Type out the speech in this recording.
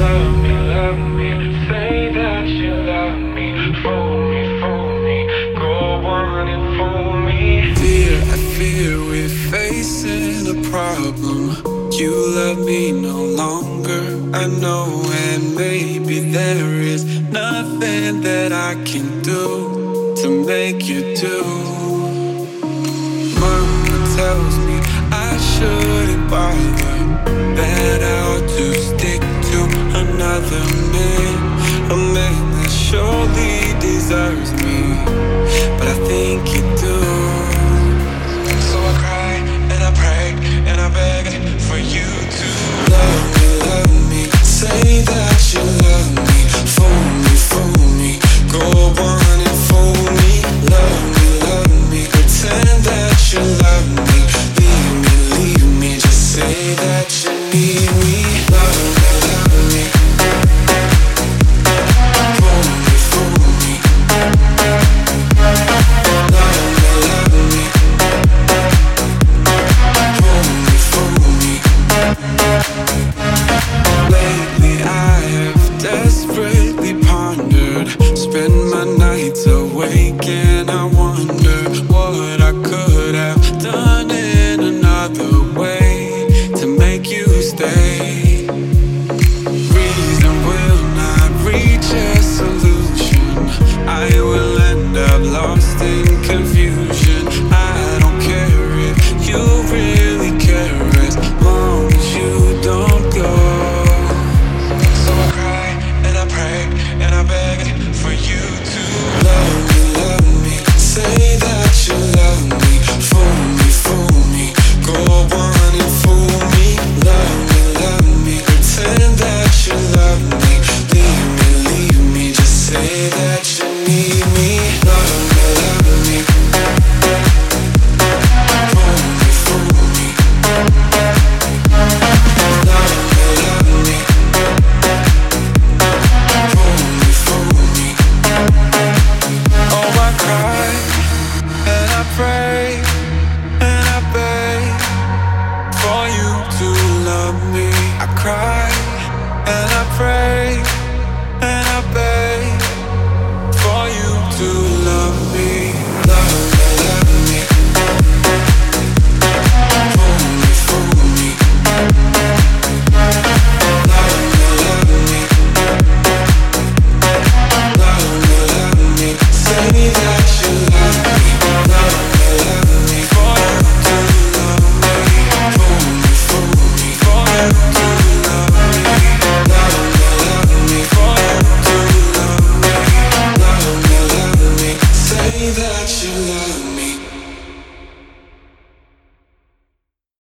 love me, say that you love me. Fool me, go on and fool me. I fear we're facing a problem. You love me no longer, I know, and maybe there is nothing that I can do to make you do. Mama tells me I shouldn't bother, that I ought to stick to another man, a man that surely deserves me.